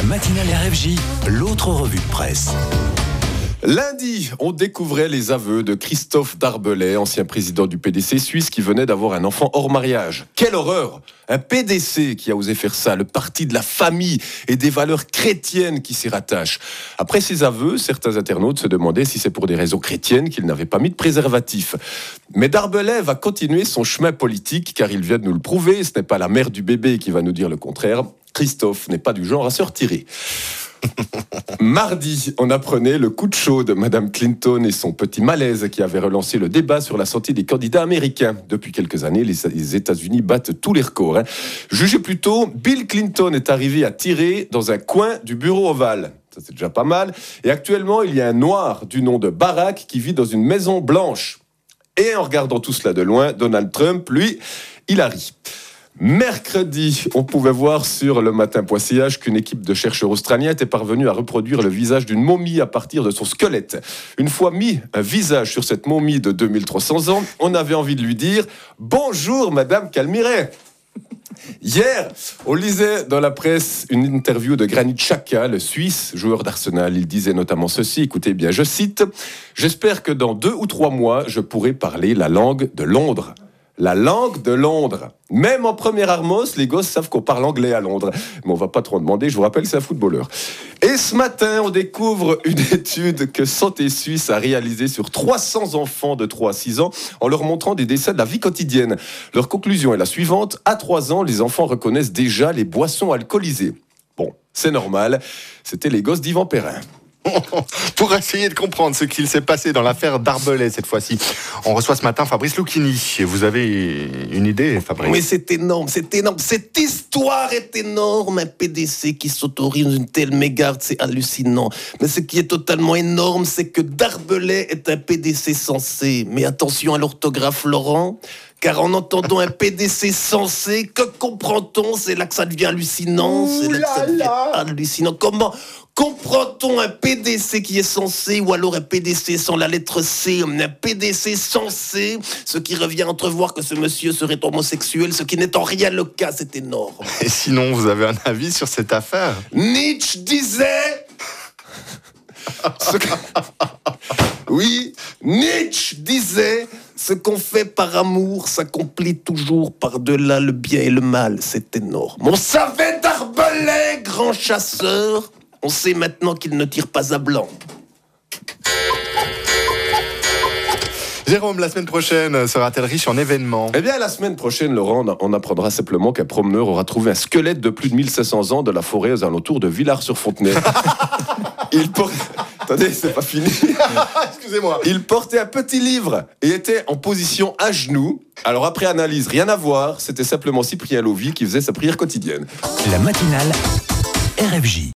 matinale RFJ, l'autre revue de presse. Lundi, on découvrait les aveux de Christophe Darbelay, ancien président du PDC suisse qui venait d'avoir un enfant hors mariage. Quelle horreur! Un PDC qui a osé faire ça, le parti de la famille et des valeurs chrétiennes qui s'y rattachent. Après ces aveux, certains internautes se demandaient si c'est pour des raisons chrétiennes qu'il n'avait pas mis de préservatif. Mais Darbelay va continuer son chemin politique car il vient de nous le prouver. Ce n'est pas la mère du bébé qui va nous dire le contraire. Christophe n'est pas du genre à se retirer. Mardi, on apprenait le coup de chaud de Madame Clinton et son petit malaise qui avait relancé le débat sur la santé des candidats américains. Depuis quelques années, les États-Unis battent tous les records. Jugez plutôt, Bill Clinton est arrivé à tirer dans un coin du bureau ovale. Ça, c'est déjà pas mal. Et actuellement, il y a un noir du nom de Barack qui vit dans une maison blanche. Et en regardant tout cela de loin, Donald Trump, lui, il a ri. Mercredi, on pouvait voir sur le Matin Poissillage qu'une équipe de chercheurs australiens était parvenue à reproduire le visage d'une momie à partir de son squelette. Une fois mis un visage sur cette momie de 2300 ans, on avait envie de lui dire « Bonjour Madame Calmiret !» Hier, on lisait dans la presse une interview de Granit Xhaka, le Suisse, joueur d'Arsenal. Il disait notamment ceci, écoutez bien, je cite « J'espère que dans 2 ou 3 mois, je pourrai parler la langue de Londres. » La langue de Londres. Même en première Armos, les gosses savent qu'on parle anglais à Londres. Mais on va pas trop en demander, je vous rappelle, c'est un footballeur. Et ce matin, on découvre une étude que Santé Suisse a réalisée sur 300 enfants de 3 à 6 ans en leur montrant des dessins de la vie quotidienne. Leur conclusion est la suivante. À 3 ans, les enfants reconnaissent déjà les boissons alcoolisées. Bon, c'est normal. C'était les gosses d'Yvan Perrin. Pour essayer de comprendre ce qu'il s'est passé dans l'affaire Darbelay cette fois-ci, on reçoit ce matin Fabrice Lucchini. Vous avez une idée, Fabrice? Mais c'est énorme. Cette histoire est énorme. Un PDC qui s'autorise une telle mégarde, c'est hallucinant. Mais ce qui est totalement énorme, c'est que Darbelay est un PDC sensé. Mais attention à l'orthographe, Laurent. Car en entendant un PDC sensé, que comprend-on? C'est là que ça devient hallucinant. C'est là que ça devient hallucinant. Comment comprend-on un PDC qui est censé, ou alors un PDC sans la lettre C, un PDC censé, ce qui revient à entrevoir que ce monsieur serait homosexuel, ce qui n'est en rien le cas, c'est énorme. Et sinon, vous avez un avis sur cette affaire? Nietzsche disait... Oui, Nietzsche disait « Ce qu'on fait par amour s'accomplit toujours par-delà le bien et le mal. » C'est énorme. On savait Darbelay, grand chasseur. On sait maintenant qu'il ne tire pas à blanc. Jérôme, la semaine prochaine sera-t-elle riche en événements? Eh bien, la semaine prochaine, Laurent, on apprendra simplement qu'un promeneur aura trouvé un squelette de plus de 1500 ans de la forêt aux alentours de Villars-sur-Fontenay. Attendez, c'est pas fini. Excusez-moi. Il portait un petit livre et était en position à genoux. Alors après analyse, rien à voir, c'était simplement Cyprien Lovy qui faisait sa prière quotidienne. La matinale RFJ.